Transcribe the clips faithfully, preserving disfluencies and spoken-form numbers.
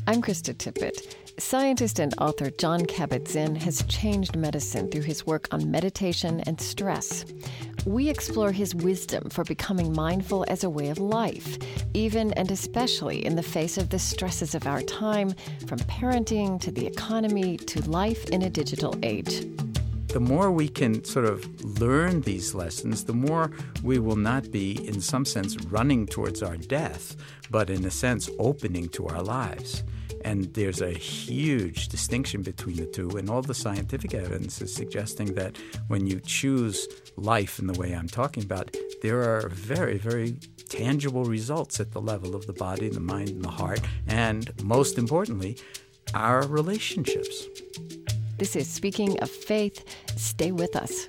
I'm Krista Tippett. Scientist and author Jon Kabat-Zinn has changed medicine through his work on meditation and stress. We explore his wisdom for becoming mindful as a way of life, even and especially in the face of the stresses of our time, from parenting to the economy to life in a digital age. The more we can sort of learn these lessons, the more we will not be, in some sense, running towards our death, but in a sense, opening to our lives. And there's a huge distinction between the two, and all the scientific evidence is suggesting that when you choose life in the way I'm talking about, there are very, very tangible results at the level of the body, the mind, and the heart, and most importantly, our relationships. This is Speaking of Faith. Stay with us.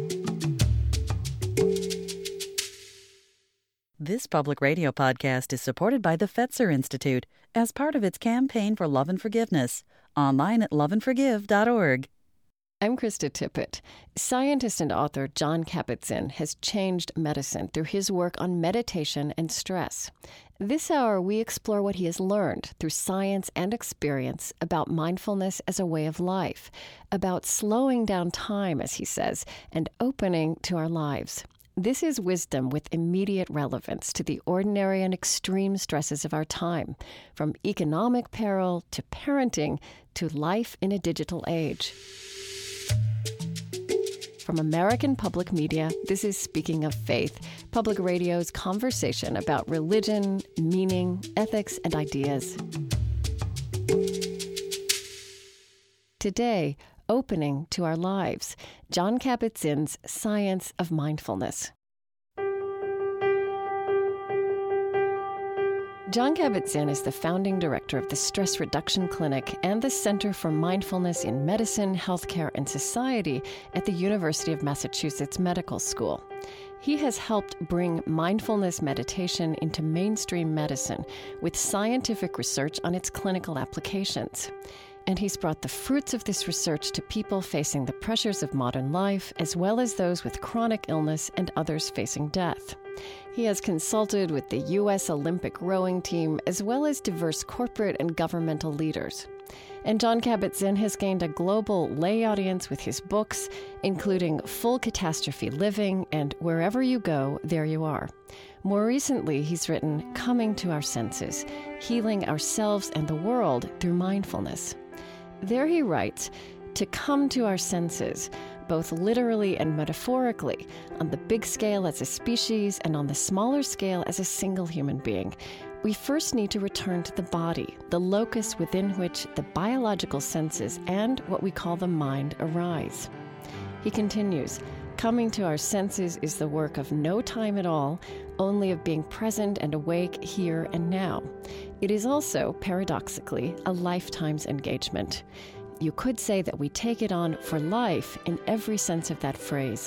This public radio podcast is supported by the Fetzer Institute as part of its campaign for love and forgiveness. Online at love and forgive dot org. I'm Krista Tippett. Scientist and author Jon Kabat-Zinn has changed medicine through his work on meditation and stress. This hour, we explore what he has learned through science and experience about mindfulness as a way of life, about slowing down time, as he says, and opening to our lives. This is wisdom with immediate relevance to the ordinary and extreme stresses of our time, from economic peril to parenting to life in a digital age. From American Public Media, this is Speaking of Faith, Public Radio's conversation about religion, meaning, ethics, and ideas. Today, opening to our lives, Jon Kabat-Zinn's Science of Mindfulness. Jon Kabat-Zinn is the founding director of the Stress Reduction Clinic and the Center for Mindfulness in Medicine, Healthcare, and Society at the University of Massachusetts Medical School. He has helped bring mindfulness meditation into mainstream medicine with scientific research on its clinical applications. And he's brought the fruits of this research to people facing the pressures of modern life, as well as those with chronic illness and others facing death. He has consulted with the U S Olympic rowing team, as well as diverse corporate and governmental leaders. And Jon Kabat-Zinn has gained a global lay audience with his books, including Full Catastrophe Living and Wherever You Go, There You Are. More recently, he's written Coming to Our Senses, Healing Ourselves and the World Through Mindfulness. There he writes, to come to our senses, both literally and metaphorically, on the big scale as a species and on the smaller scale as a single human being, we first need to return to the body, the locus within which the biological senses and what we call the mind arise. He continues, coming to our senses is the work of no time at all, only of being present and awake here and now. It is also, paradoxically, a lifetime's engagement. You could say that we take it on for life in every sense of that phrase.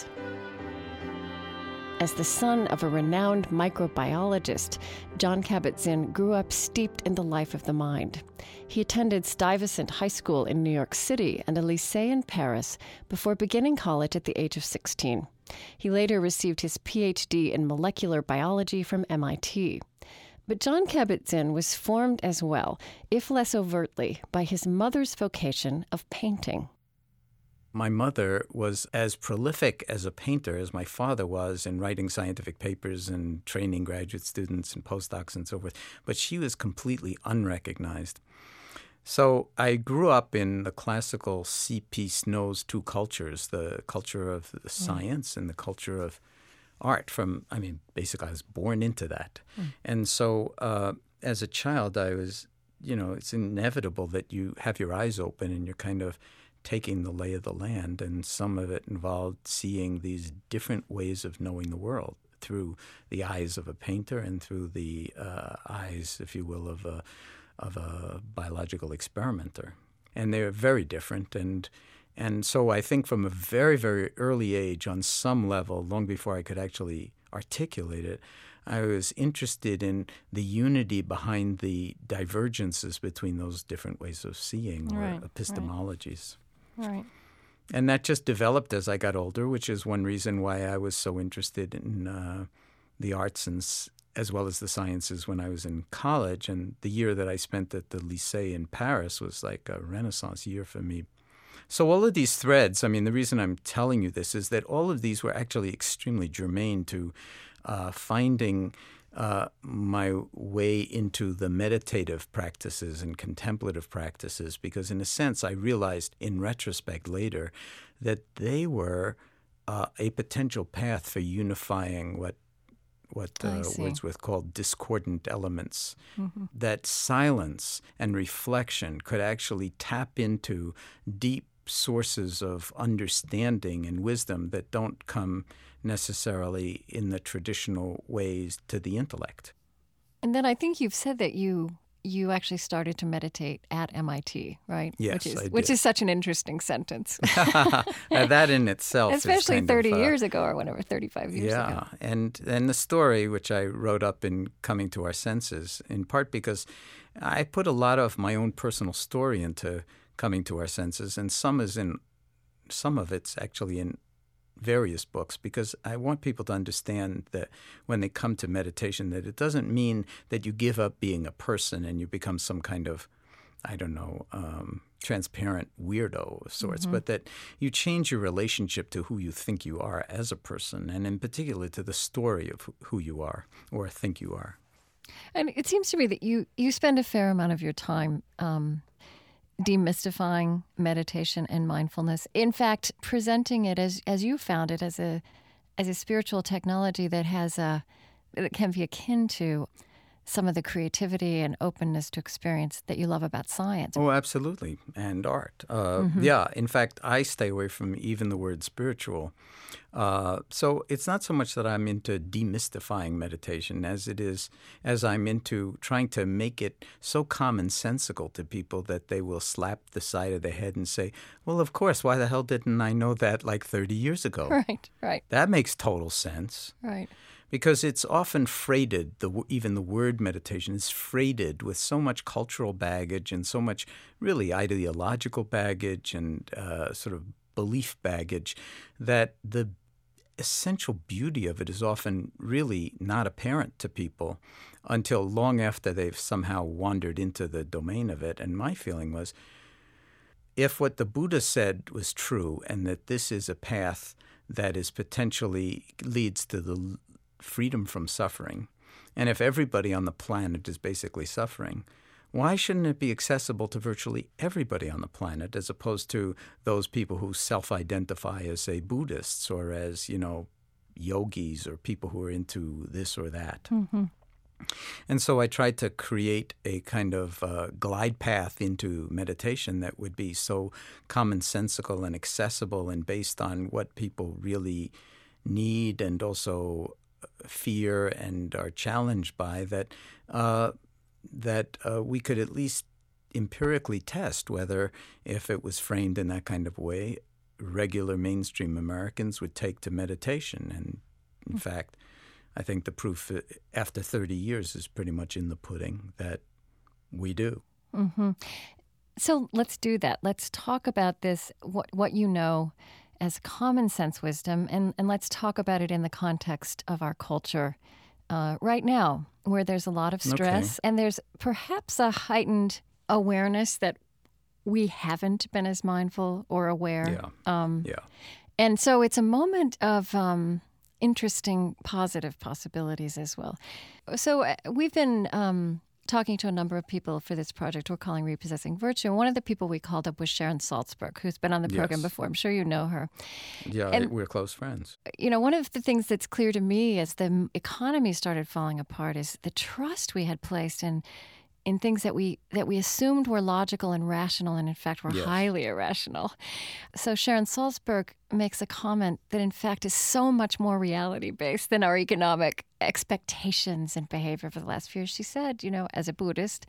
As the son of a renowned microbiologist, Jon Kabat-Zinn grew up steeped in the life of the mind. He attended Stuyvesant High School in New York City and a lycée in Paris before beginning college at the age of sixteen. He later received his P H D in molecular biology from M I T. But Jon Kabat-Zinn was formed as well, if less overtly, by his mother's vocation of painting. My mother was as prolific as a painter as my father was in writing scientific papers and training graduate students and postdocs and so forth, but she was completely unrecognized. So I grew up in the classical C P Snow's two cultures, the culture of the science mm. and the culture of art. From, I mean, basically I was born into that. Mm. And so uh, as a child, I was, you know, it's inevitable that you have your eyes open and you're kind of taking the lay of the land, and some of it involved seeing these different ways of knowing the world through the eyes of a painter and through the uh, eyes, if you will, of a of a biological experimenter. And they're very different. And and so I think from a very, very early age, on some level, long before I could actually articulate it, I was interested in the unity behind the divergences between those different ways of seeing, or right, epistemologies. Right. right. And that just developed as I got older, which is one reason why I was so interested in uh, the arts and as well as the sciences when I was in college. And the year that I spent at the Lycée in Paris was like a Renaissance year for me. So all of these threads, I mean, the reason I'm telling you this is that all of these were actually extremely germane to uh, finding uh, my way into the meditative practices and contemplative practices, because in a sense I realized in retrospect later that they were uh, a potential path for unifying what what uh, Wordsworth called discordant elements, mm-hmm. that silence and reflection could actually tap into deep sources of understanding and wisdom that don't come necessarily in the traditional ways to the intellect. And then I think you've said that you you actually started to meditate at M I T, right? Yes, which is, I did. Which is such an interesting sentence. That in itself Especially is kind thirty of, uh, years ago or whatever, thirty-five years yeah. ago. Yeah, and, and the story, which I wrote up in Coming to Our Senses, in part because I put a lot of my own personal story into Coming to Our Senses, and some is in some of it's actually in various books, because I want people to understand that when they come to meditation, that it doesn't mean that you give up being a person and you become some kind of, I don't know, um, transparent weirdo of sorts, mm-hmm. but that you change your relationship to who you think you are as a person, and in particular to the story of who you are or think you are. And it seems to me that you, you spend a fair amount of your time um, demystifying meditation and mindfulness. In fact, presenting it as as you found it as a as a spiritual technology that has a that can be akin to some of the creativity and openness to experience that you love about science. Oh, absolutely, and art. Uh, mm-hmm. Yeah, in fact, I stay away from even the word spiritual. Uh, so it's not so much that I'm into demystifying meditation as it is as I'm into trying to make it so commonsensical to people that they will slap the side of the head and say, well, of course, why the hell didn't I know that like thirty years ago? Right, right. That makes total sense. Right. Because it's often freighted, the, even the word meditation is freighted with so much cultural baggage and so much really ideological baggage and uh, sort of belief baggage that the essential beauty of it is often really not apparent to people until long after they've somehow wandered into the domain of it. And my feeling was, if what the Buddha said was true and that this is a path that is potentially leads to the freedom from suffering, and if everybody on the planet is basically suffering, why shouldn't it be accessible to virtually everybody on the planet, as opposed to those people who self-identify as, say, Buddhists or as, you know, yogis or people who are into this or that? Mm-hmm. And so I tried to create a kind of uh, glide path into meditation that would be so commonsensical and accessible and based on what people really need and also fear and are challenged by, that uh, that uh, we could at least empirically test whether, if it was framed in that kind of way, regular mainstream Americans would take to meditation. And in mm-hmm. fact, I think the proof after thirty years is pretty much in the pudding that we do. Mm-hmm. So let's do that. Let's talk about this, what, what you know as common sense wisdom, and, and let's talk about it in the context of our culture uh, right now, where there's a lot of stress okay. and there's perhaps a heightened awareness that we haven't been as mindful or aware. Yeah. Um, yeah. And so it's a moment of um, interesting positive possibilities as well. So uh, we've been um, talking to a number of people for this project we're calling Repossessing Virtue. And one of the people we called up was Sharon Salzberg, who's been on the program yes. before. I'm sure you know her. Yeah, and, we're close friends. You know, one of the things that's clear to me as the economy started falling apart is the trust we had placed in in things that we that we assumed were logical and rational, and in fact were yes. highly irrational. So Sharon Salzberg makes a comment that in fact is so much more reality-based than our economic expectations and behavior for the last few years. She said, you know, as a Buddhist,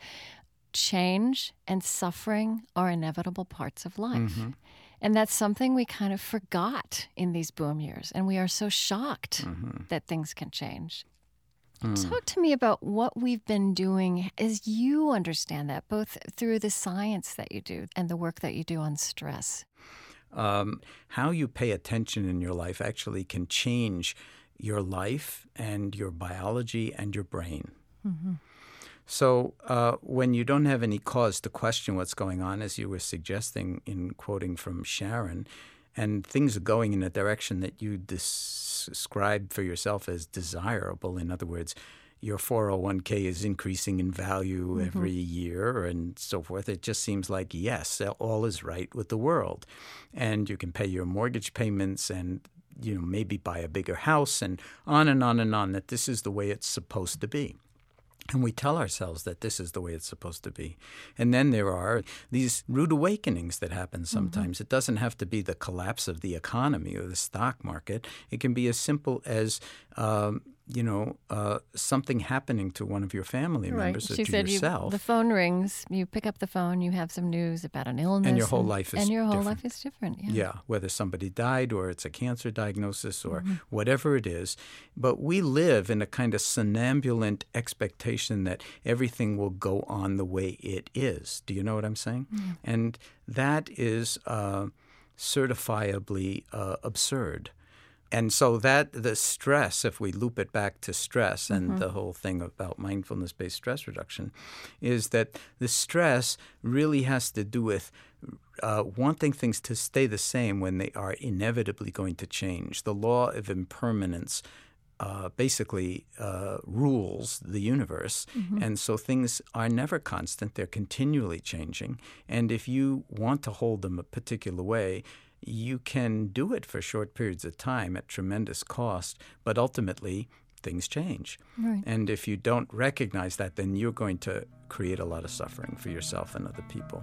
change and suffering are inevitable parts of life. Mm-hmm. And that's something we kind of forgot in these boom years. And we are so shocked mm-hmm. that things can change. Mm. Talk to me about what we've been doing as you understand that, both through the science that you do and the work that you do on stress. Um, how you pay attention in your life actually can change your life and your biology and your brain. Mm-hmm. So uh, when you don't have any cause to question what's going on, as you were suggesting in quoting from Sharon, and things are going in a direction that you describe for yourself as desirable, in other words, your four oh one k is increasing in value mm-hmm. every year and so forth, it just seems like, yes, all is right with the world. And you can pay your mortgage payments and, you know, maybe buy a bigger house and on and on and on, that this is the way it's supposed to be. And we tell ourselves that this is the way it's supposed to be. And then there are these rude awakenings that happen sometimes. Mm-hmm. It doesn't have to be the collapse of the economy or the stock market. It can be as simple as, um, you know, uh, something happening to one of your family right. members or she to said yourself. You, the phone rings, you pick up the phone, you have some news about an illness. And your whole and, life is And your whole different. life is different, yeah. Yeah, whether somebody died or it's a cancer diagnosis or mm-hmm. whatever it is. But we live in a kind of somnambulant expectation that everything will go on the way it is. Do you know what I'm saying? Mm-hmm. And that is uh, certifiably uh, absurd. And so that the stress, if we loop it back to stress and mm-hmm. the whole thing about mindfulness-based stress reduction, is that the stress really has to do with uh, wanting things to stay the same when they are inevitably going to change. The law of impermanence uh, basically uh, rules the universe. Mm-hmm. And so things are never constant. They're continually changing. And if you want to hold them a particular way, you can do it for short periods of time at tremendous cost, but ultimately things change. Right. And if you don't recognize that, then you're going to create a lot of suffering for yourself and other people.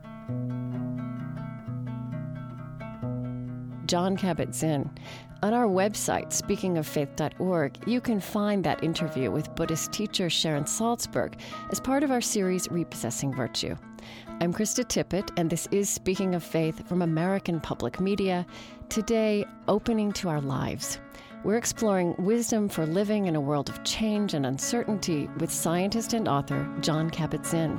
Jon Kabat-Zinn. On our website, speaking of faith dot org, you can find that interview with Buddhist teacher Sharon Salzberg as part of our series Repossessing Virtue. I'm Krista Tippett, and this is Speaking of Faith from American Public Media. Today, Opening to Our Lives. We're exploring wisdom for living in a world of change and uncertainty with scientist and author Jon Kabat-Zinn.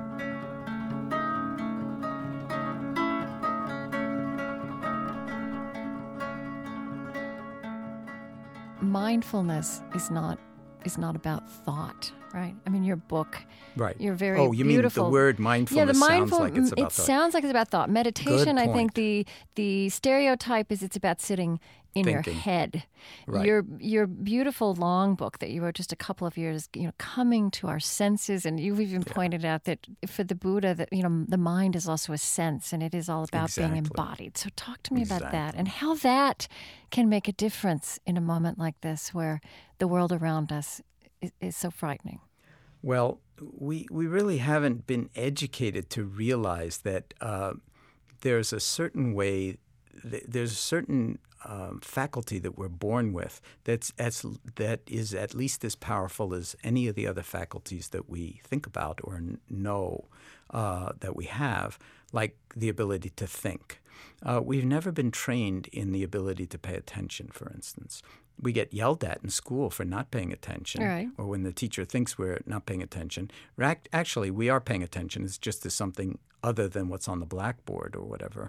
Mindfulness is not is not about thought, right? I mean, your book, right? You're very oh, you beautiful. mean the word mindfulness? Yeah, the mindful, sounds like it's about it thought. sounds like it's about thought. Meditation, Good I point. think the the stereotype is it's about sitting in Thinking. your head. Right. Your your beautiful long book that you wrote just a couple of years, you know, coming to our senses, and you've even yeah. pointed out that for the Buddha, that you know, the mind is also a sense, and it is all about exactly. being embodied. So talk to me exactly. about that and how that can make a difference in a moment like this, where the world around us is, is so frightening. Well, we we really haven't been educated to realize that uh, there's a certain way, th- there's a certain um, faculty that we're born with that's as, that is at least as powerful as any of the other faculties that we think about or n- know uh, that we have, like the ability to think. Uh, we've never been trained in the ability to pay attention, for instance. We get yelled at in school for not paying attention, right. or when the teacher thinks we're not paying attention. Actually, we are paying attention. It's just to something other than what's on the blackboard or whatever.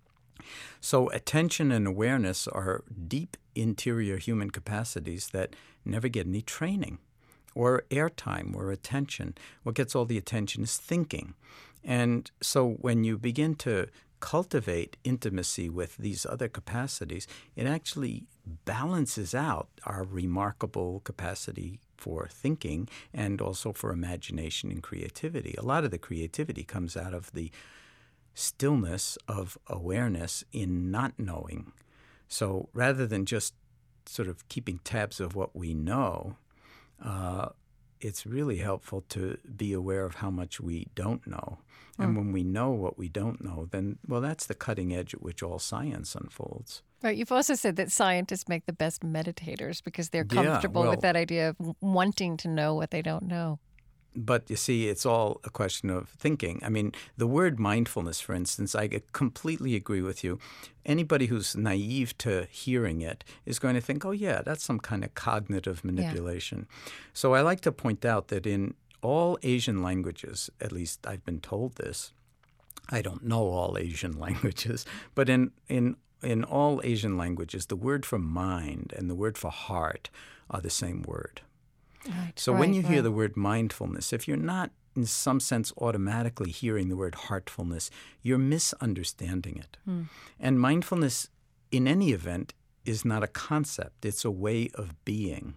So attention and awareness are deep interior human capacities that never get any training or airtime or attention. What gets all the attention is thinking. And so when you begin to cultivate intimacy with these other capacities, it actually balances out our remarkable capacity for thinking and also for imagination and creativity. A lot of the creativity comes out of the stillness of awareness in not knowing. So rather than just sort of keeping tabs of what we know, uh, it's really helpful to be aware of how much we don't know. And mm. when we know what we don't know, then, well, that's the cutting edge at which all science unfolds. Right. You've also said that scientists make the best meditators because they're comfortable yeah, well, with that idea of wanting to know what they don't know. But you see, it's all a question of thinking. I mean, the word mindfulness, for instance, I completely agree with you. Anybody who's naive to hearing it is going to think, oh, yeah, that's some kind of cognitive manipulation. Yeah. So I like to point out that in all Asian languages, at least I've been told this, I don't know all Asian languages, but in, in in all Asian languages, the word for mind and the word for heart are the same word. Right, so right, when you hear right. the word mindfulness, if you're not in some sense automatically hearing the word heartfulness, you're misunderstanding it. Mm. And mindfulness, in any event, is not a concept. It's a way of being.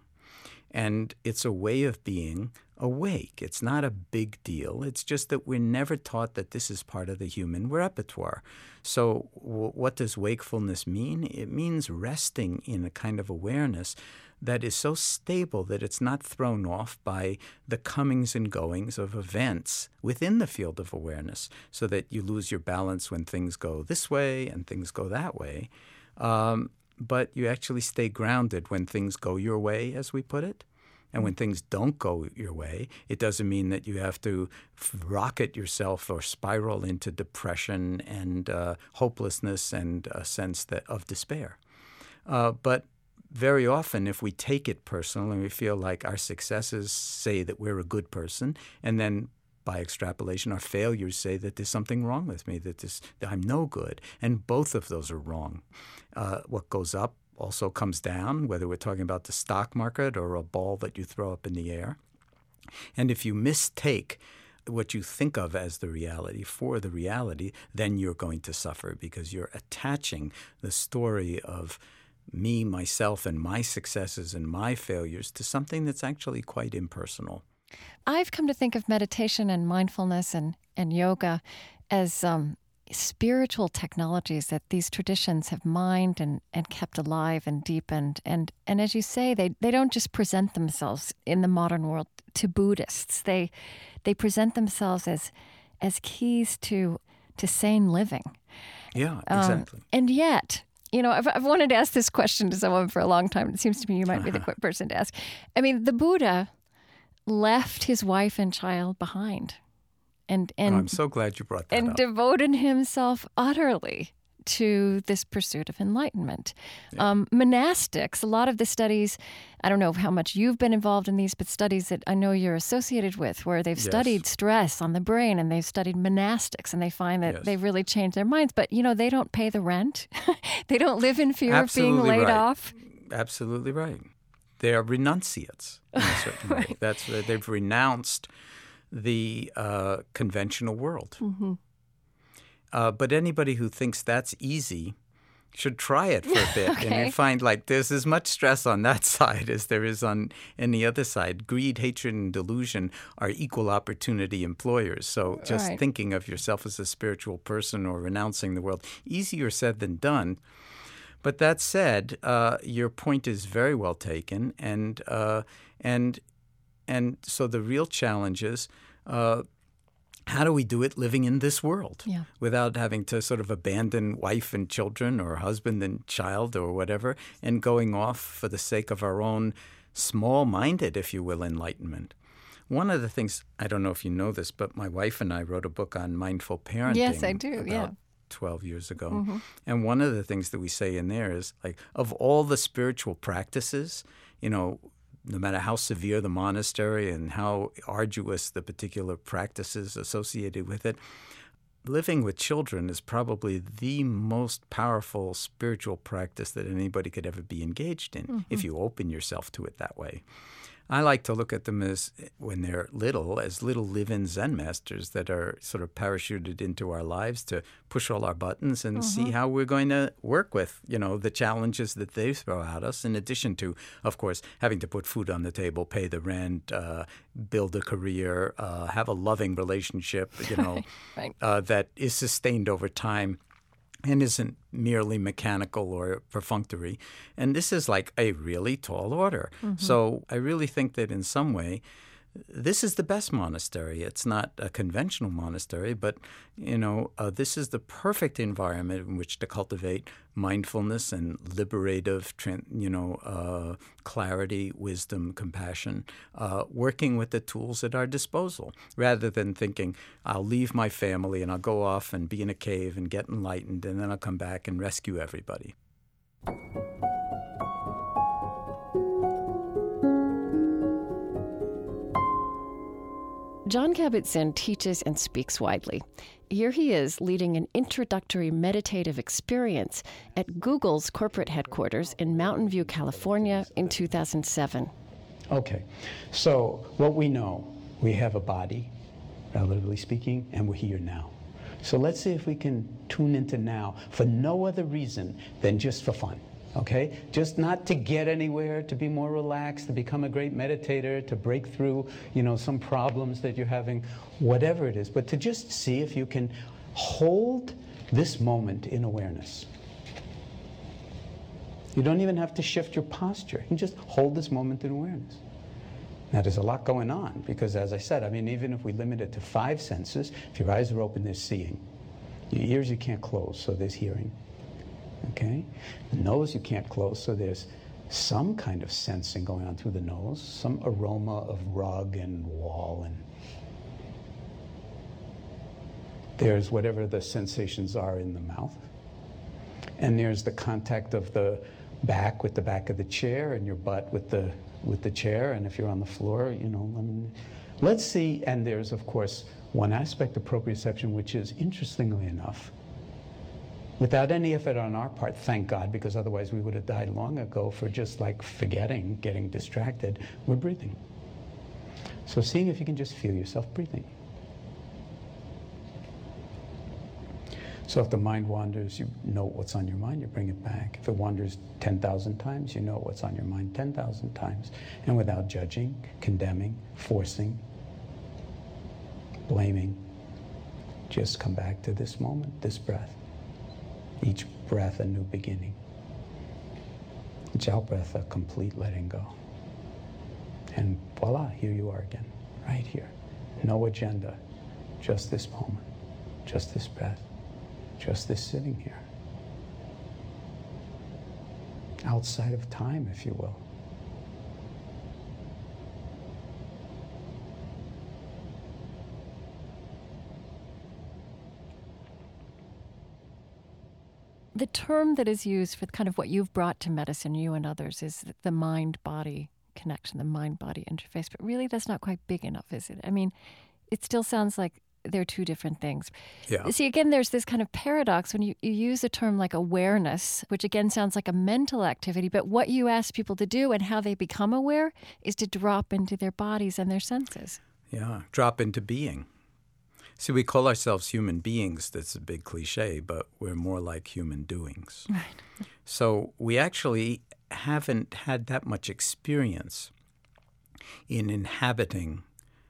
And it's a way of being awake. It's not a big deal. It's just that we're never taught that this is part of the human repertoire. So w- what does wakefulness mean? It means resting in a kind of awareness that is so stable that it's not thrown off by the comings and goings of events within the field of awareness, so that you lose your balance when things go this way and things go that way. Um, but you actually stay grounded when things go your way, as we put it. And when things don't go your way, it doesn't mean that you have to f- rocket yourself or spiral into depression and uh, hopelessness and a sense that, of despair. Uh, but very often, if we take it personal and we feel like our successes say that we're a good person, and then by extrapolation, our failures say that there's something wrong with me, that, this, that I'm no good. And both of those are wrong. Uh, what goes up also comes down, whether we're talking about the stock market or a ball that you throw up in the air. And if you mistake what you think of as the reality for the reality, then you're going to suffer, because you're attaching the story of me, myself, and my successes and my failures to something that's actually quite impersonal. I've come to think of meditation and mindfulness and, and yoga as um, spiritual technologies that these traditions have mined and, and kept alive and deepened. And and as you say, they, they don't just present themselves in the modern world to Buddhists. They they present themselves as as keys to to sane living. Yeah, exactly. Um, and yet, you know, I've, I've wanted to ask this question to someone for a long time. It seems to me you might be the quick person to ask. I mean, the Buddha left his wife and child behind. And, and oh, I'm so glad you brought that and up. devoted himself utterly to this pursuit of enlightenment. Yeah. Um, monastics, a lot of the studies, I don't know how much you've been involved in these, but studies that I know you're associated with, where they've Yes. studied stress on the brain, and they've studied monastics, and they find that Yes. they've really changed their minds. But, you know, they don't pay the rent. They don't live in fear Absolutely of being laid right. off. Absolutely right. They are renunciates in a certain way. Right. That's uh, they've renounced the uh, conventional world. Mm-hmm. Uh, but anybody who thinks that's easy should try it for a bit. Okay. And you find like there's as much stress on that side as there is on any other side. Greed, hatred, and delusion are equal opportunity employers. So just Right. thinking of yourself as a spiritual person or renouncing the world, easier said than done. But that said, uh, your point is very well taken. And, uh, and, and so the real challenge is, uh, how do we do it living in this world Yeah. without having to sort of abandon wife and children or husband and child or whatever, and going off for the sake of our own small-minded, if you will, enlightenment? One of the things, I don't know if you know this, but my wife and I wrote a book on mindful parenting. Yes, I do, about yeah. twelve years ago. Mm-hmm. And one of the things that we say in there is, like, of all the spiritual practices, you know, no matter how severe the monastery and how arduous the particular practices associated with it, living with children is probably the most powerful spiritual practice that anybody could ever be engaged in, mm-hmm. if you open yourself to it that way. I like to look at them as, when they're little, as little live-in Zen masters that are sort of parachuted into our lives to push all our buttons and Mm-hmm. see how we're going to work with, you know, the challenges that they throw at us, in addition to, of course, having to put food on the table, pay the rent, uh, build a career, uh, have a loving relationship, you know, Right. uh, that is sustained over time and isn't merely mechanical or perfunctory. And this is like a really tall order. Mm-hmm. So I really think that in some way, this is the best monastery. It's not a conventional monastery, but, you know, uh, this is the perfect environment in which to cultivate mindfulness and liberative, you know, uh, clarity, wisdom, compassion, uh, working with the tools at our disposal, rather than thinking, I'll leave my family and I'll go off and be in a cave and get enlightened, and then I'll come back and rescue everybody. Jon Kabat-Zinn teaches and speaks widely. Here he is leading an introductory meditative experience at Google's corporate headquarters in Mountain View, California in two thousand seven. Okay, so what we know, we have a body, relatively speaking, and we're here now. So let's see if we can tune into now for no other reason than just for fun. Okay? Just not to get anywhere, to be more relaxed, to become a great meditator, to break through, you know, some problems that you're having, whatever it is, but to just see if you can hold this moment in awareness. You don't even have to shift your posture. You can just hold this moment in awareness. Now, there's a lot going on because, as I said, I mean, even if we limit it to five senses, if your eyes are open, there's seeing. Your ears you can't close, so there's hearing. Okay? The nose you can't close, so there's some kind of sensing going on through the nose, some aroma of rug and wall, and there's whatever the sensations are in the mouth. And there's the contact of the back with the back of the chair and your butt with the with the chair, and if you're on the floor, you know, I mean, let's see, and there's, of course, one aspect of proprioception, which is, interestingly enough, without any effort on our part, thank God, because otherwise we would have died long ago for just like forgetting, getting distracted, we're breathing. So seeing if you can just feel yourself breathing. So if the mind wanders, you know what's on your mind, you bring it back. If it wanders ten thousand times, you know what's on your mind ten thousand times. And without judging, condemning, forcing, blaming, just come back to this moment, this breath. Each breath a new beginning. Each out-breath a complete letting go. And voila, here you are again, right here. No agenda, just this moment, just this breath. Just this sitting here. Outside of time, if you will. The term that is used for kind of what you've brought to medicine, you and others, is the mind-body connection, the mind-body interface. But really, that's not quite big enough, is it? I mean, it still sounds like they're two different things. Yeah. See, again, there's this kind of paradox when you, you use a term like awareness, which again sounds like a mental activity, but what you ask people to do and how they become aware is to drop into their bodies and their senses. Yeah, drop into being. See, we call ourselves human beings. That's a big cliche, but we're more like human doings. Right. So we actually haven't had that much experience in inhabiting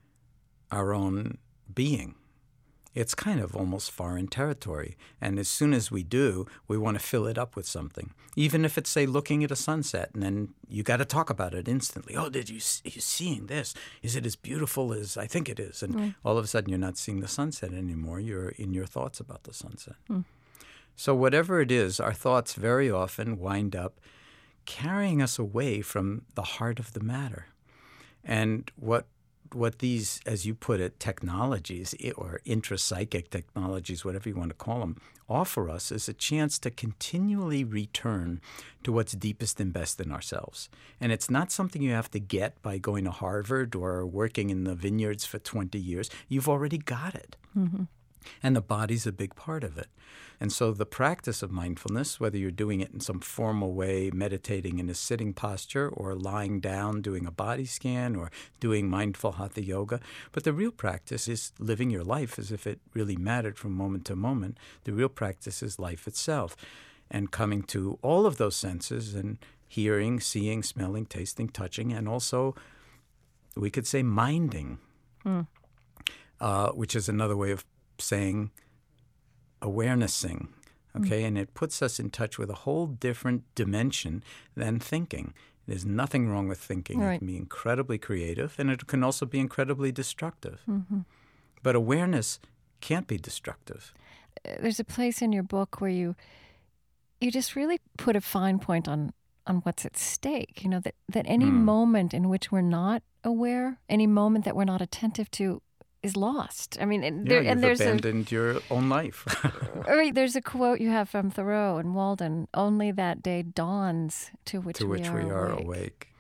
our own being. It's kind of almost foreign territory. And as soon as we do, we want to fill it up with something. Even if it's, say, looking at a sunset, and then you got to talk about it instantly. Oh, did you see, are you seeing this? Is it as beautiful as I think it is? And mm. all of a sudden, you're not seeing the sunset anymore. You're in your thoughts about the sunset. Mm. So whatever it is, our thoughts very often wind up carrying us away from the heart of the matter. And what what these, as you put it, technologies or intrapsychic technologies, whatever you want to call them, offer us is a chance to continually return to what's deepest and best in ourselves. And it's not something you have to get by going to Harvard or working in the vineyards for twenty years. You've already got it. Mm-hmm. And the body's a big part of it. And so the practice of mindfulness, whether you're doing it in some formal way, meditating in a sitting posture or lying down, doing a body scan or doing mindful hatha yoga, but the real practice is living your life as if it really mattered from moment to moment. The real practice is life itself and coming to all of those senses and hearing, seeing, smelling, tasting, touching, and also we could say minding, mm. uh, which is another way of saying awarenessing, okay? Mm. And it puts us in touch with a whole different dimension than thinking. There's nothing wrong with thinking. Right. It can be incredibly creative, and it can also be incredibly destructive. Mm-hmm. But awareness can't be destructive. There's a place in your book where you you just really put a fine point on, on what's at stake, you know, that, that any mm. moment in which we're not aware, any moment that we're not attentive to is lost. I mean, and, yeah, there, and there's abandoned a, your own life. Right, there's a quote you have from Thoreau and Walden, only that day dawns to which, to we, which are we are awake. awake.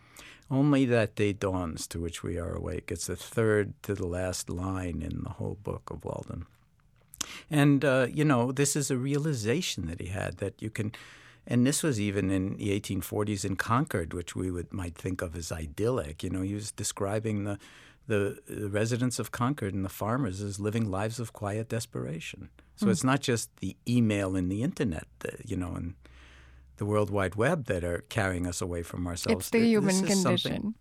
Only that day dawns to which we are awake. It's the third to the last line in the whole book of Walden. And, uh, you know, this is a realization that he had that you can, and this was even in the eighteen forties in Concord, which we would might think of as idyllic. You know, he was describing the, the, the residents of Concord and the farmers as living lives of quiet desperation. So mm. it's not just the email and the Internet, that, you know, and the World Wide Web that are carrying us away from ourselves. It's the this human condition.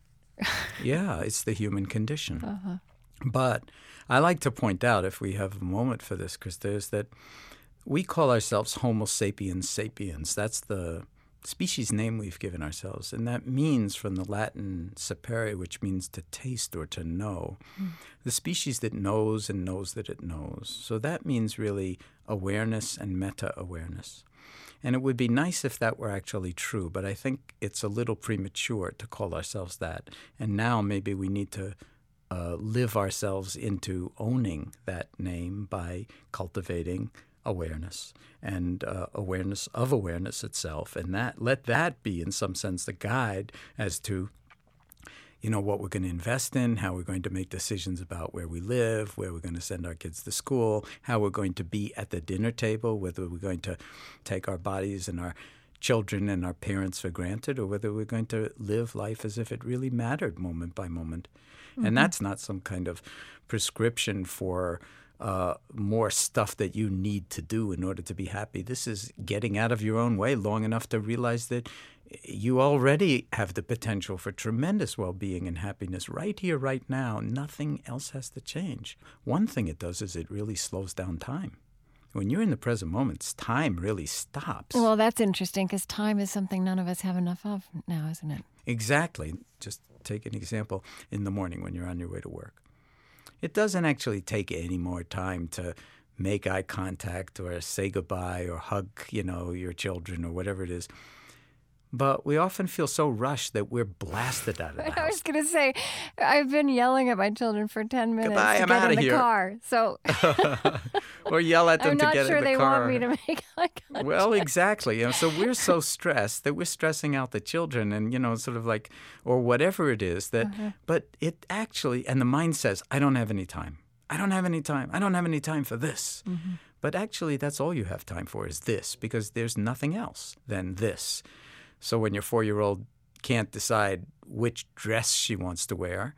Yeah, it's the human condition. Uh-huh. But I like to point out, if we have a moment for this, Krista, is that we call ourselves Homo sapiens sapiens. That's the species name we've given ourselves. And that means, from the Latin sapere, which means to taste or to know, mm. the species that knows and knows that it knows. So that means really awareness and meta-awareness. And it would be nice if that were actually true, but I think it's a little premature to call ourselves that. And now maybe we need to uh, live ourselves into owning that name by cultivating awareness and uh, awareness of awareness itself. And that let that be, in some sense, the guide as to, you know, what we're going to invest in, how we're going to make decisions about where we live, where we're going to send our kids to school, how we're going to be at the dinner table, whether we're going to take our bodies and our children and our parents for granted, or whether we're going to live life as if it really mattered moment by moment. Mm-hmm. And that's not some kind of prescription for uh, more stuff that you need to do in order to be happy. This is getting out of your own way long enough to realize that you already have the potential for tremendous well-being and happiness right here, right now. Nothing else has to change. One thing it does is it really slows down time. When you're in the present moment, time really stops. Well, that's interesting, because time is something none of us have enough of now, isn't it? Exactly. Just take an example in the morning when you're on your way to work. It doesn't actually take any more time to make eye contact or say goodbye or hug, you know, your children or whatever it is. But we often feel so rushed that we're blasted out of the house. I was going to say, I've been yelling at my children for ten minutes Goodbye, to I'm get out in of the here. car. So or yell at them I'm to not get sure in the they car. want me to make eye contact. Well, exactly. You know, so we're so stressed that we're stressing out the children, and, you know, sort of like, or whatever it is that, uh-huh. but it actually, and the mind says, I don't have any time. I don't have any time. I don't have any time for this. Mm-hmm. But actually, that's all you have time for is this, because there's nothing else than this. So when your four-year-old can't decide which dress she wants to wear,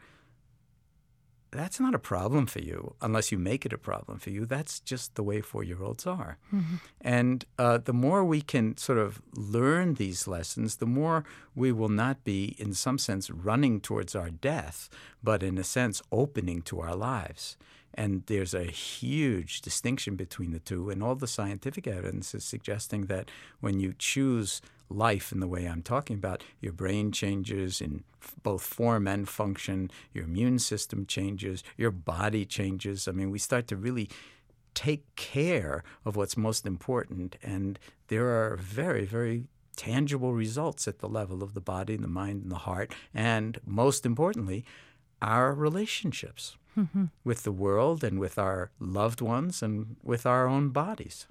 that's not a problem for you unless you make it a problem for you. That's just the way four-year-olds are. Mm-hmm. And uh, the more we can sort of learn these lessons, the more we will not be, in some sense, running towards our death, but in a sense, opening to our lives. And there's a huge distinction between the two, and all the scientific evidence is suggesting that when you choose life in the way I'm talking about, your brain changes in both form and function, your immune system changes, your body changes. I mean, we start to really take care of what's most important, and there are very, very tangible results at the level of the body, the mind, and the heart, and most importantly, our relationships mm-hmm. with the world and with our loved ones and with our own bodies.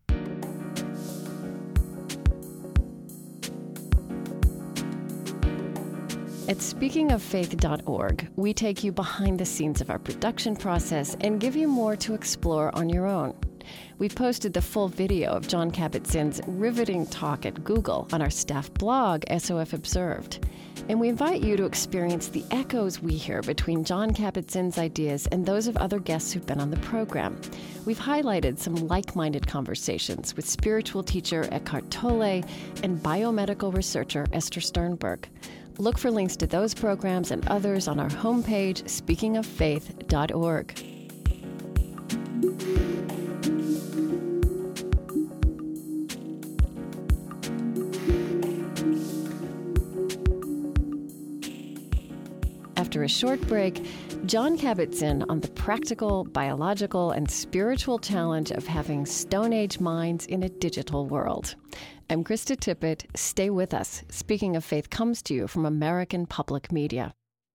At speaking of faith dot org, we take you behind the scenes of our production process and give you more to explore on your own. We've posted the full video of Jon Kabat-Zinn's riveting talk at Google on our staff blog, S O F Observed. And we invite you to experience the echoes we hear between Jon Kabat-Zinn's ideas and those of other guests who've been on the program. We've highlighted some like-minded conversations with spiritual teacher Eckhart Tolle and biomedical researcher Esther Sternberg. Look for links to those programs and others on our homepage, speaking of faith dot org. After a short break, Jon Kabat-Zinn on the practical, biological, and spiritual challenge of having Stone Age minds in a digital world. I'm Krista Tippett. Stay with us. Speaking of Faith comes to you from American Public Media.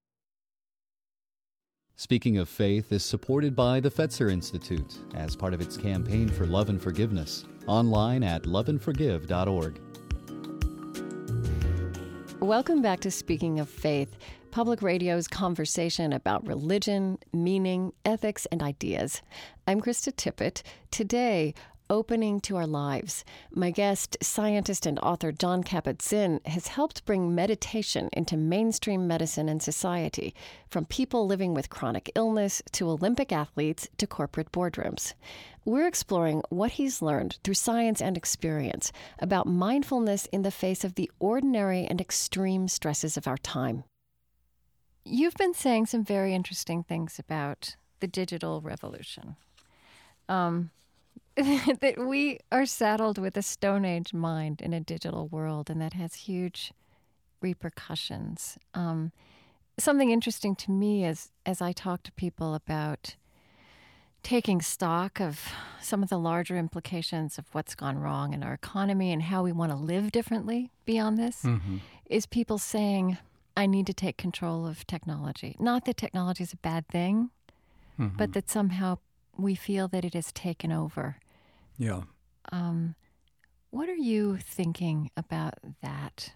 Speaking of Faith is supported by the Fetzer Institute as part of its campaign for love and forgiveness. Online at love and forgive dot org. Welcome back to Speaking of Faith, Public Radio's conversation about religion, meaning, ethics, and ideas. I'm Krista Tippett. Today, opening to our lives. My guest, scientist and author Jon Kabat-Zinn, has helped bring meditation into mainstream medicine and society, from people living with chronic illness to Olympic athletes to corporate boardrooms. We're exploring what he's learned through science and experience about mindfulness in the face of the ordinary and extreme stresses of our time. You've been saying some very interesting things about the digital revolution. Um, that we are saddled with a Stone Age mind in a digital world, and that has huge repercussions. Um, something interesting to me is, as I talk to people about taking stock of some of the larger implications of what's gone wrong in our economy and how we want to live differently beyond this, mm-hmm. is people saying, I need to take control of technology. Not that technology is a bad thing, mm-hmm. but that somehow we feel that it has taken over. Yeah. Um, what are you thinking about that?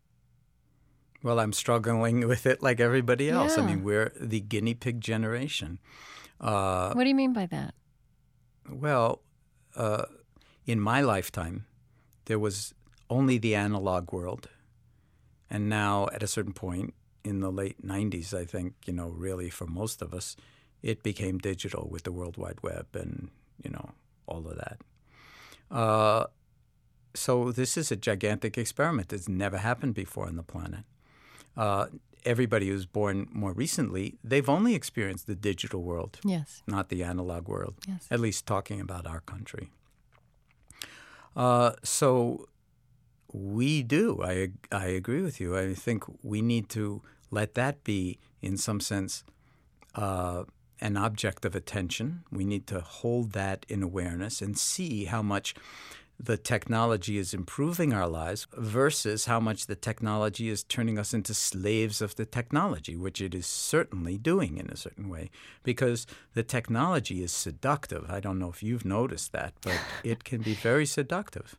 Well, I'm struggling with it like everybody else. Yeah. I mean, we're the guinea pig generation. Uh, what do you mean by that? Well, uh, in my lifetime, there was only the analog world. And now, at a certain point in the late nineties, I think, you know, really for most of us, it became digital with the World Wide Web and, you know, all of that. Uh, so this is a gigantic experiment that's never happened before on the planet. Uh, everybody who's born more recently, they've only experienced the digital world, yes, not the analog world, yes. At least talking about our country. Uh, so we do. I, I agree with you. I think we need to let that be, in some sense, uh, an object of attention. We need to hold that in awareness and see how much the technology is improving our lives versus how much the technology is turning us into slaves of the technology, which it is certainly doing in a certain way, because the technology is seductive. I don't know if you've noticed that, but it can be very seductive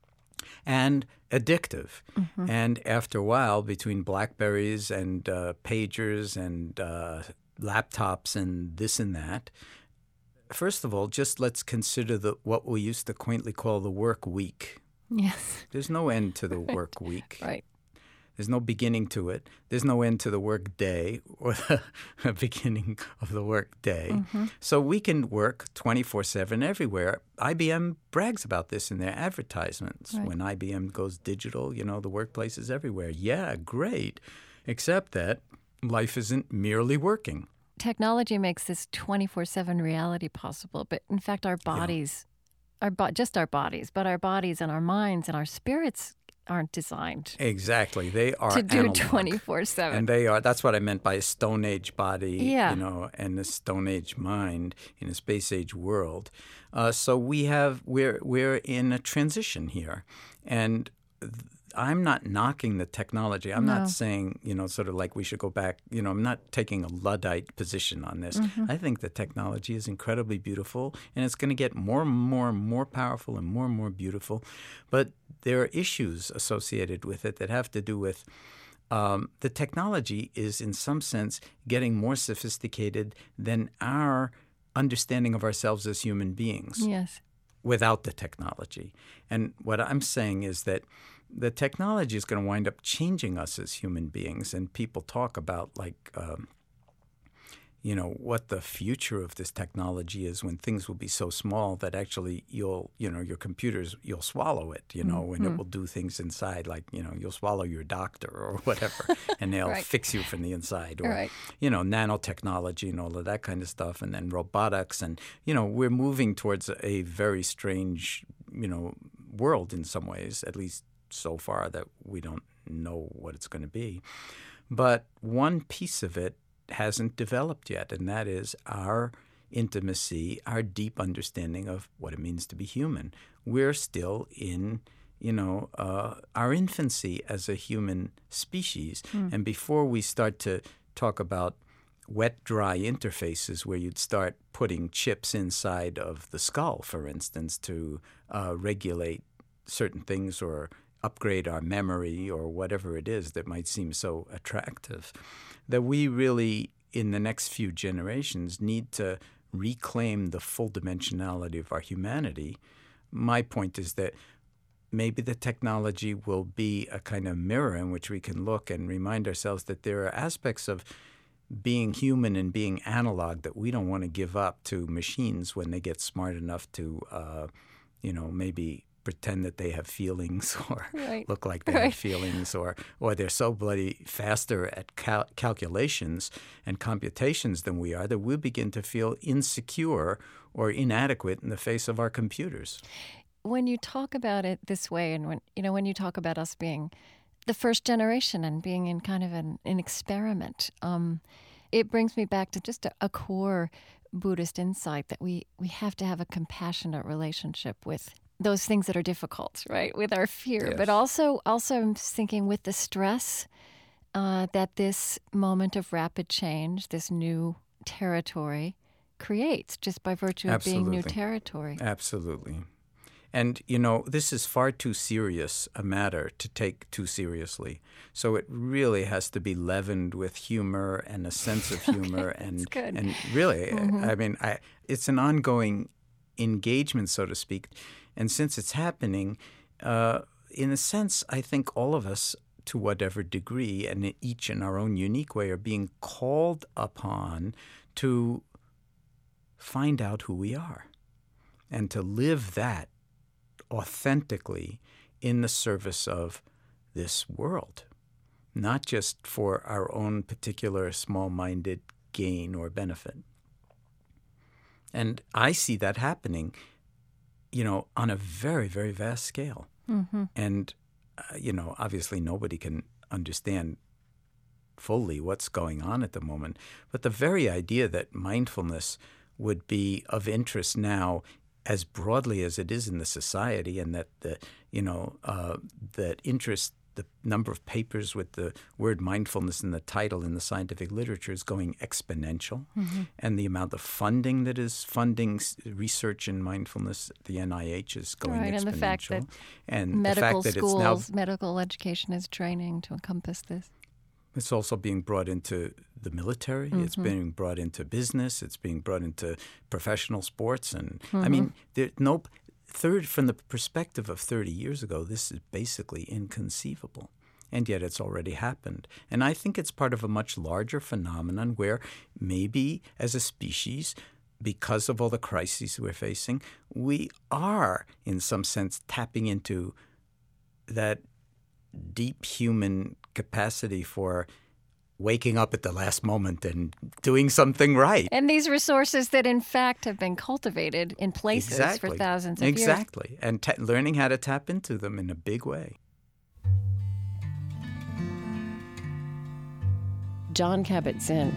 and addictive. Mm-hmm. And after a while, between BlackBerries and uh, pagers and uh, laptops and this and that, first of all, just let's consider the what we used to quaintly call the work week. Yes. There's no end to the right. work week. Right. There's no beginning to it. There's no end to the work day or the beginning of the work day. Mm-hmm. So we can work twenty-four seven everywhere. I B M brags about this in their advertisements. Right. When I B M goes digital, you know, the workplace is everywhere. Yeah, great. Except that life isn't merely working. Technology makes this twenty-four seven reality possible, but in fact our bodies, yeah. our bo- just our bodies, but our bodies and our minds and our spirits aren't designed exactly. They are to do analog. twenty-four seven. And they are. That's what I meant by a Stone Age body, yeah. you know, and a Stone Age mind in a Space Age world. Uh, so we have we're we're in a transition here, and th- I'm not knocking the technology. I'm no. not saying, you know, sort of like we should go back. You know, I'm not taking a Luddite position on this. Mm-hmm. I think the technology is incredibly beautiful, and it's going to get more and more and more powerful and more and more beautiful. But there are issues associated with it that have to do with um, the technology is, in some sense, getting more sophisticated than our understanding of ourselves as human beings. Yes. Without the technology. And what I'm saying is that the technology is going to wind up changing us as human beings. And people talk about, like, um, you know, what the future of this technology is when things will be so small that actually you'll, you know, your computers, you'll swallow it, you know, mm-hmm. and it will do things inside, like, you know, you'll swallow your doctor or whatever, and they'll right. fix you from the inside. Or, right. you know, nanotechnology and all of that kind of stuff, and then robotics. And, you know, we're moving towards a, a very strange, you know, world in some ways, at least so far that we don't know what it's going to be. But one piece of it hasn't developed yet, and that is our intimacy, our deep understanding of what it means to be human. We're still in, you know, uh, our infancy as a human species. Mm. And before we start to talk about wet-dry interfaces where you'd start putting chips inside of the skull, for instance, to uh, regulate certain things or upgrade our memory or whatever it is that might seem so attractive, that we really, in the next few generations, need to reclaim the full dimensionality of our humanity. My point is that maybe the technology will be a kind of mirror in which we can look and remind ourselves that there are aspects of being human and being analog that we don't want to give up to machines when they get smart enough to, uh, you know, maybe pretend that they have feelings or right. look like they right. have feelings, or or they're so bloody faster at cal- calculations and computations than we are that we'll begin to feel insecure or inadequate in the face of our computers. When you talk about it this way, and when you know when you talk about us being the first generation and being in kind of an, an experiment, um, it brings me back to just a, a core Buddhist insight that we, we have to have a compassionate relationship with those things that are difficult, right? With our fear, yes. but also also I'm thinking with the stress uh, that this moment of rapid change, this new territory, creates just by virtue of Absolutely. being new territory. Absolutely. And, you know, this is far too serious a matter to take too seriously. So it really has to be leavened with humor and a sense of humor. Okay, and that's good. And really, Mm-hmm. I mean, I, it's an ongoing engagement, so to speak. And since it's happening, uh, in a sense, I think all of us, to whatever degree, and each in our own unique way, are being called upon to find out who we are and to live that authentically in the service of this world, not just for our own particular small-minded gain or benefit. And I see that happening, you know, on a very, very vast scale. Mm-hmm. And, uh, you know, obviously nobody can understand fully what's going on at the moment. But the very idea that mindfulness would be of interest now as broadly as it is in the society, and that the, you know, uh, that interest, the number of papers with the word mindfulness in the title in the scientific literature is going exponential, Mm-hmm. and the amount of funding that is funding research in mindfulness at the N I H is going Right, exponential. and the fact that and medical the fact that schools, it's now medical education is training to encompass this. It's also being brought into the military. Mm-hmm. It's being brought into business. It's being brought into professional sports. And Mm-hmm. I mean, there, no, third, from the perspective of thirty years ago, this is basically inconceivable. And yet it's already happened. And I think it's part of a much larger phenomenon where maybe as a species, because of all the crises we're facing, we are, in some sense, tapping into that deep human capacity for waking up at the last moment and doing something right. And these resources that, in fact, have been cultivated in places Exactly. for thousands of exactly. years. And ta- learning how to tap into them in a big way. Jon Kabat-Zinn.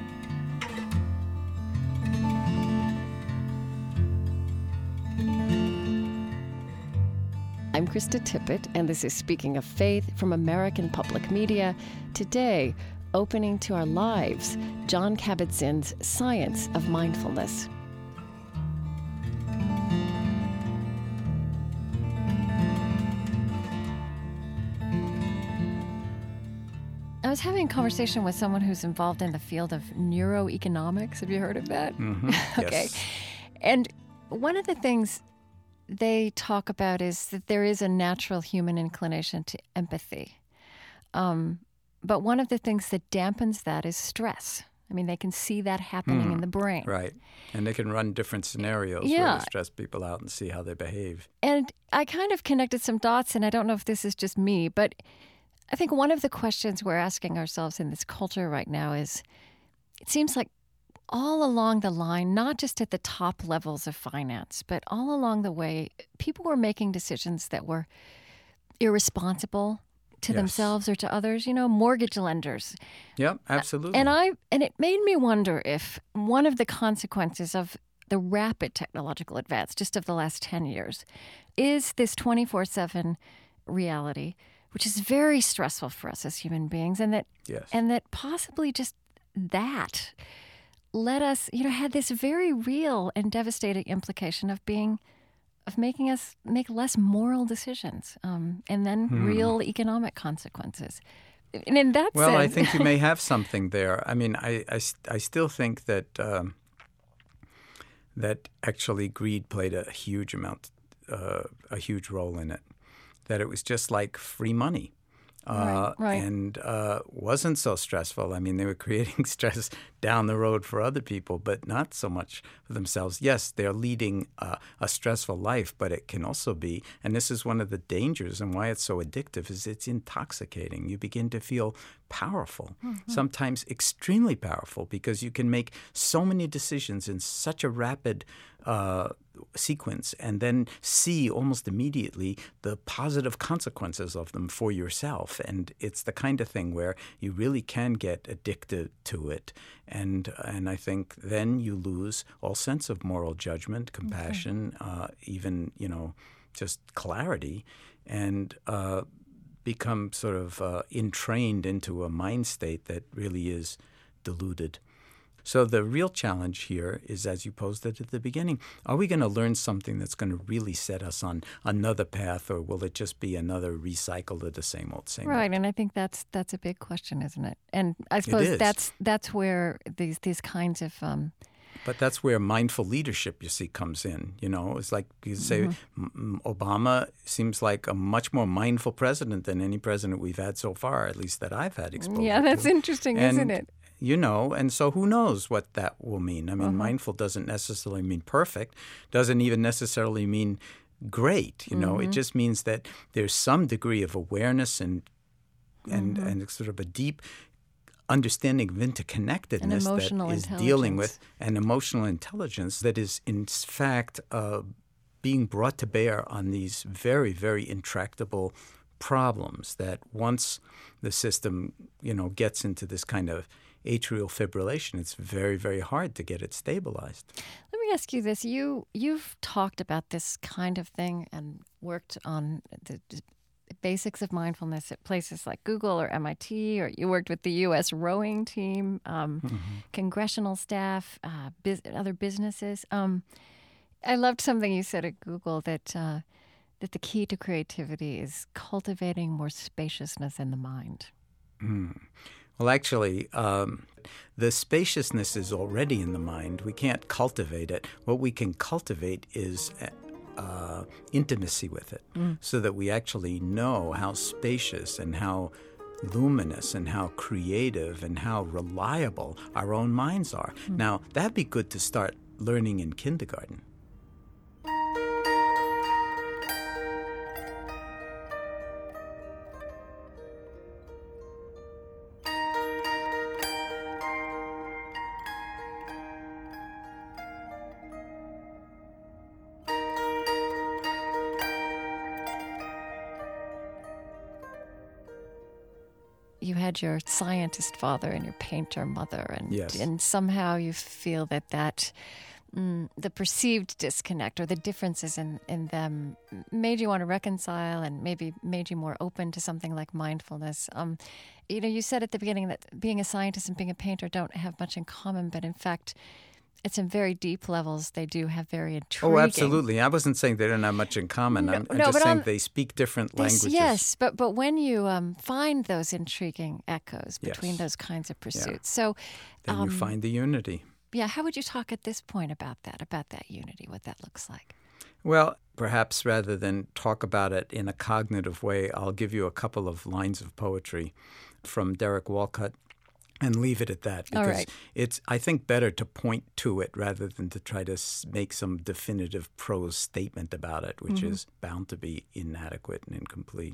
I'm Krista Tippett, and this is Speaking of Faith from American Public Media. Today, opening to our lives, Jon Kabat-Zinn's Science of Mindfulness. I was having a conversation with someone who's involved in the field of neuroeconomics. Have you heard of that? Mm-hmm. Okay. Yes. And one of the things they talk about is that there is a natural human inclination to empathy. Um, but one of the things that dampens that is stress. I mean, they can see that happening Hmm. in the brain. Right. And they can run different scenarios where Yeah. they stress people out and see how they behave. And I kind of connected some dots, and I don't know if this is just me, but I think one of the questions we're asking ourselves in this culture right now is, it seems like all along the line, not just at the top levels of finance, but all along the way, people were making decisions that were irresponsible to Yes. themselves or to others, you know, mortgage lenders. Yep, absolutely. And I and it made me wonder if one of the consequences of the rapid technological advance just of the last ten years is this twenty-four seven reality, which is very stressful for us as human beings, and that Yes. and that possibly just that let us, you know, had this very real and devastating implication of being of making us make less moral decisions, um, and then Hmm. real economic consequences. And in that Well, sense, I think you may have something there. I mean, I, I, I still think that um, that actually greed played a huge amount, uh, a huge role in it. That it was just like free money. Uh, Right, right. and uh, wasn't so stressful. I mean, they were creating stress down the road for other people, but not so much for themselves. Yes, they're leading uh, a stressful life, but it can also be, and this is one of the dangers and why it's so addictive, is it's intoxicating. You begin to feel powerful, Mm-hmm. sometimes extremely powerful, because you can make so many decisions in such a rapid uh, sequence and then see almost immediately the positive consequences of them for yourself. And it's the kind of thing where you really can get addicted to it. And and I think then you lose all sense of moral judgment, compassion, uh, even, you know, just clarity, and uh, become sort of uh, entrained into a mind state that really is deluded. So the real challenge here is, as you posed it at the beginning, are we going to learn something that's going to really set us on another path, or will it just be another recycle of the same old, same right, old? and I think that's that's a big question, isn't it? And I suppose is. that's that's where these these kinds of um, But that's where mindful leadership, you see, comes in. You know, it's like you say, Mm-hmm. M- Obama seems like a much more mindful president than any president we've had so far, at least that I've had exposure yeah, that's to. interesting, And, isn't it? You know, and so who knows what that will mean? I mean, Uh-huh. mindful doesn't necessarily mean perfect, doesn't even necessarily mean great. You know, Mm-hmm. it just means that there's some degree of awareness and and Mm-hmm. and sort of a deep understanding of interconnectedness that emotional is dealing intelligence. with an emotional intelligence that is in fact uh, being brought to bear on these very, very intractable problems that once the system, you know, gets into this kind of atrial fibrillation, it's very, very hard to get it stabilized. Let me ask you this: you you've talked about this kind of thing and worked on the, the basics of mindfulness at places like Google or M I T, or you worked with the U S rowing team, um, congressional staff, uh, biz- other businesses. Um, I loved something you said at Google that uh, that the key to creativity is cultivating more spaciousness in the mind. Well, actually, um, the spaciousness is already in the mind. We can't cultivate it. What we can cultivate is uh, intimacy with it, so that we actually know how spacious and how luminous and how creative and how reliable our own minds are. Now, that'd be good to start learning in kindergarten. You had your scientist father and your painter mother, and Yes. and somehow you feel that that mm, the perceived disconnect or the differences in, in them made you want to reconcile and maybe made you more open to something like mindfulness. Um, you know, you said at the beginning that being a scientist and being a painter don't have much in common, but in fact, at some very deep levels, they do have very intriguing. Oh, absolutely. I wasn't saying they don't have much in common. No, I'm, I'm no, just but saying on- they speak different This- languages. Yes, but but when you um, find those intriguing echoes between Yes. those kinds of pursuits, so Then um, you find the unity. yeah, how would you talk at this point about that, about that unity, what that looks like? Well, perhaps rather than talk about it in a cognitive way, I'll give you a couple of lines of poetry from Derek Walcott and leave it at that. All Because right. it's, I think, better to point to it rather than to try to s- make some definitive prose statement about it, which Mm-hmm. is bound to be inadequate and incomplete.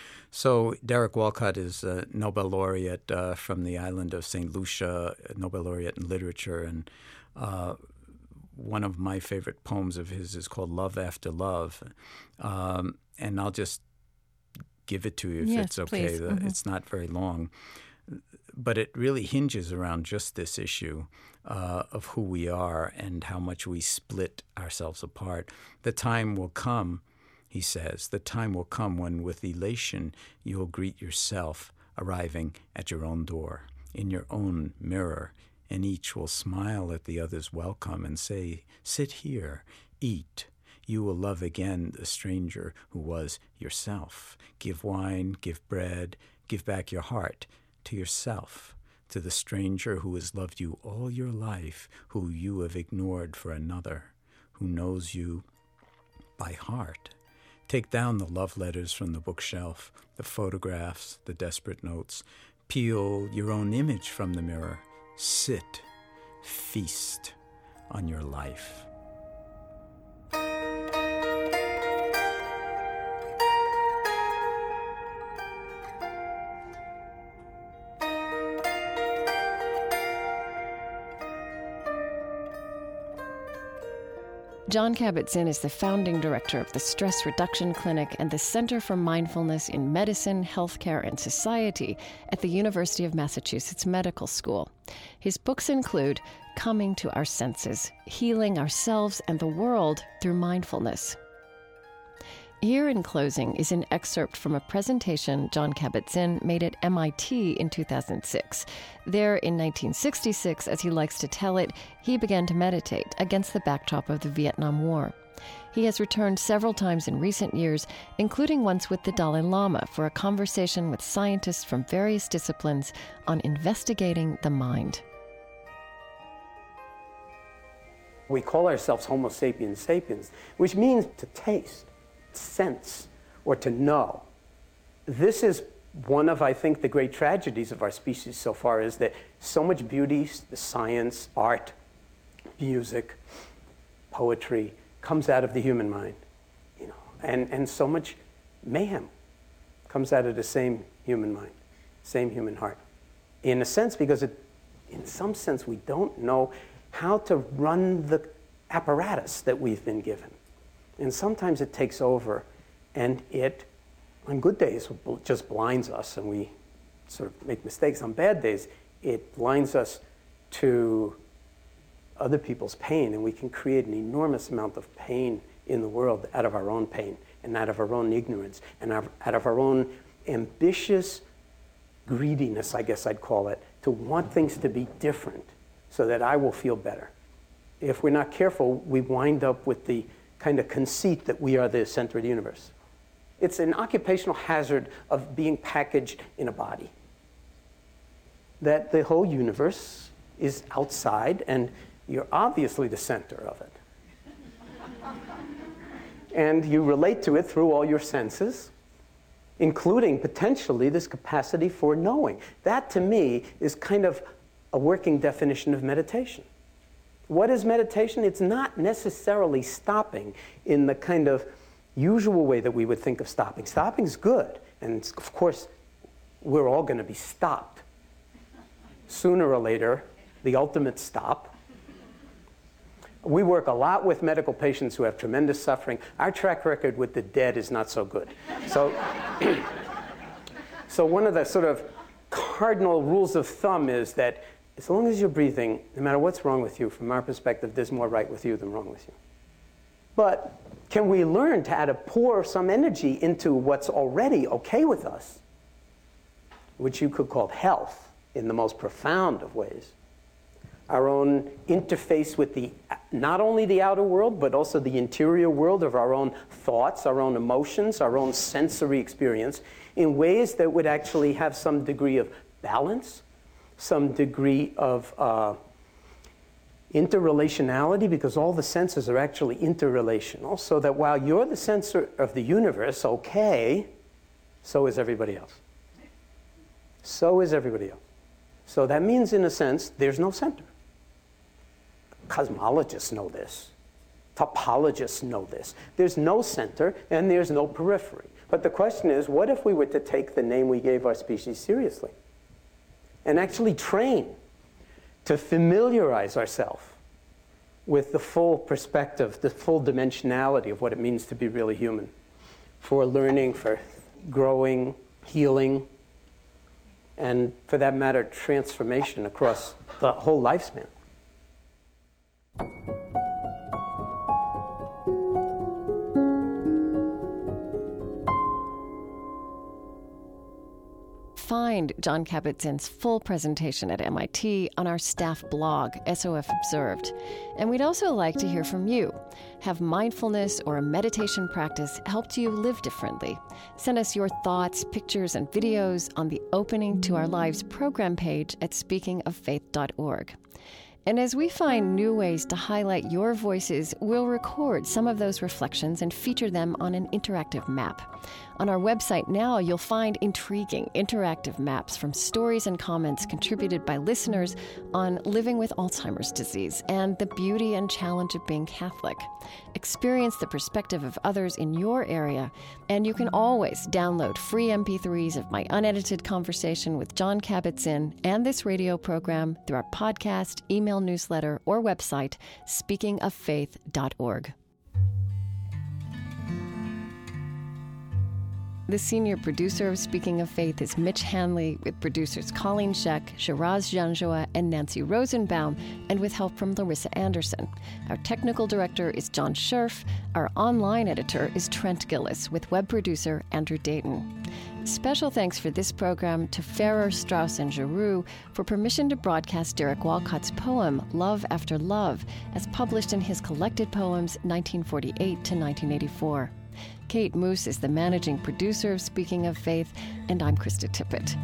So Derek Walcott is a Nobel laureate uh, from the island of Saint Lucia, a Nobel laureate in literature, and uh, one of my favorite poems of his is called Love After Love. Um, and I'll just give it to you if Yes, it's okay. please. The- Mhm. It's not very long. But it really hinges around just this issue uh, of who we are and how much we split ourselves apart. The time will come, he says, the time will come when with elation you will greet yourself arriving at your own door, in your own mirror, and each will smile at the other's welcome and say, sit here, eat. you will love again the stranger who was yourself. Give wine, give bread, give back your heart to yourself, to the stranger who has loved you all your life, who you have ignored for another, who knows you by heart. Take down the love letters from the bookshelf, the photographs, the desperate notes. Peel your own image from the mirror. Sit, feast on your life. Jon Kabat-Zinn is the founding director of the Stress Reduction Clinic and the Center for Mindfulness in Medicine, Healthcare, and Society at the University of Massachusetts Medical School. His books include Coming to Our Senses, Healing Ourselves and the World Through Mindfulness. Here in closing is an excerpt from a presentation Jon Kabat-Zinn made at M I T in two thousand six. There, in nineteen sixty-six, as he likes to tell it, he began to meditate against the backdrop of the Vietnam War. He has returned several times in recent years, including once with the Dalai Lama for a conversation with scientists from various disciplines on investigating the mind. We call ourselves Homo sapiens sapiens, which means to taste, sense, or to know. This is one of, I think, the great tragedies of our species so far, is that so much beauty, the science, art, music, poetry, comes out of the human mind, you know, and, and so much mayhem comes out of the same human mind, same human heart. In a sense, because it, in some sense, we don't know how to run the apparatus that we've been given. And sometimes it takes over, and it, on good days, just blinds us, and we sort of make mistakes. On bad days, it blinds us to other people's pain, and we can create an enormous amount of pain in the world out of our own pain, and out of our own ignorance, and out of our own ambitious greediness, I guess I'd call it, to want things to be different so that I will feel better. If we're not careful, we wind up with the kind of conceit that we are the center of the universe. It's an occupational hazard of being packaged in a body. That the whole universe is outside, and you're obviously the center of it. And you relate to it through all your senses, including potentially this capacity for knowing. That, to me, is kind of a working definition of meditation. What is meditation? It's not necessarily stopping in the kind of usual way that we would think of stopping. Stopping is good, and of course, we're all going to be stopped. Sooner or later, the ultimate stop. We work a lot with medical patients who have tremendous suffering. Our track record with the dead is not so good. So, so one of the sort of cardinal rules of thumb is that as long as you're breathing, no matter what's wrong with you, from our perspective, there's more right with you than wrong with you. But can we learn to add a pour some energy into what's already okay with us, which you could call health in the most profound of ways? Our own interface with the, not only the outer world, but also the interior world of our own thoughts, our own emotions, our own sensory experience, in ways that would actually have some degree of balance, some degree of uh, interrelationality, because all the senses are actually interrelational, so that while you're the center of the universe, okay, so is everybody else. So is everybody else. So that means, in a sense, there's no center. Cosmologists know this. Topologists know this. There's no center, and there's no periphery. But the question is, what if we were to take the name we gave our species seriously? And actually train to familiarize ourselves with the full perspective, the full dimensionality of what it means to be really human, for learning, for growing, healing, and for that matter, transformation across the whole lifespan. find Jon Kabat-Zinn's full presentation at M I T on our staff blog, S O F Observed. And we'd also like to hear from you. Have mindfulness or a meditation practice helped you live differently? Send us your thoughts, pictures, and videos on the Opening to Our Lives program page at speaking of faith dot org. And as we find new ways to highlight your voices, we'll record some of those reflections and feature them on an interactive map. On our website now, you'll find intriguing interactive maps from stories and comments contributed by listeners on living with Alzheimer's disease and the beauty and challenge of being Catholic. Experience the perspective of others in your area, and you can always download free M P threes of my unedited conversation with Jon Kabat-Zinn and this radio program through our podcast, email newsletter, or website, speaking of faith dot org. The senior producer of Speaking of Faith is Mitch Hanley, with producers Colleen Scheck, Shiraz Janjoa, and Nancy Rosenbaum, and with help from Larissa Anderson. Our technical director is John Scherf. Our online editor is Trent Gillis, with web producer Andrew Dayton. Special thanks for this program to Ferrer, Strauss, and Giroux for permission to broadcast Derek Walcott's poem, Love After Love, as published in his collected poems nineteen forty-eight to nineteen eighty-four. Kate Moose is the managing producer of Speaking of Faith, and I'm Krista Tippett.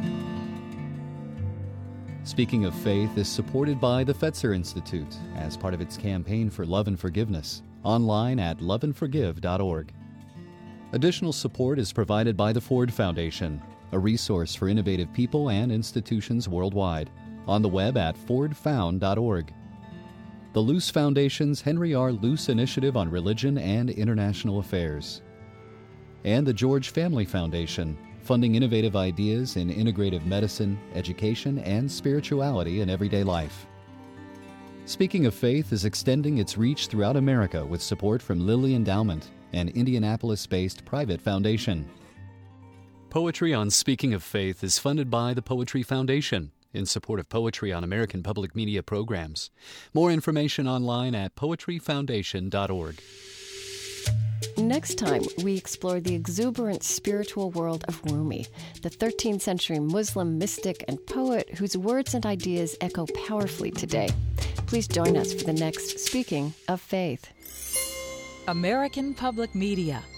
Speaking of Faith is supported by the Fetzer Institute as part of its campaign for love and forgiveness, online at love and forgive dot org. Additional support is provided by the Ford Foundation, a resource for innovative people and institutions worldwide, on the web at ford found dot org. The Luce Foundation's Henry R. Luce Initiative on Religion and International Affairs. And the George Family Foundation, funding innovative ideas in integrative medicine, education, and spirituality in everyday life. Speaking of Faith is extending its reach throughout America with support from Lilly Endowment, an Indianapolis-based private foundation. Poetry on Speaking of Faith is funded by the Poetry Foundation, in support of poetry on American public media programs. More information online at poetry foundation dot org. Next time, we explore the exuberant spiritual world of Rumi, the thirteenth century Muslim mystic and poet whose words and ideas echo powerfully today. Please join us for the next Speaking of Faith. American Public Media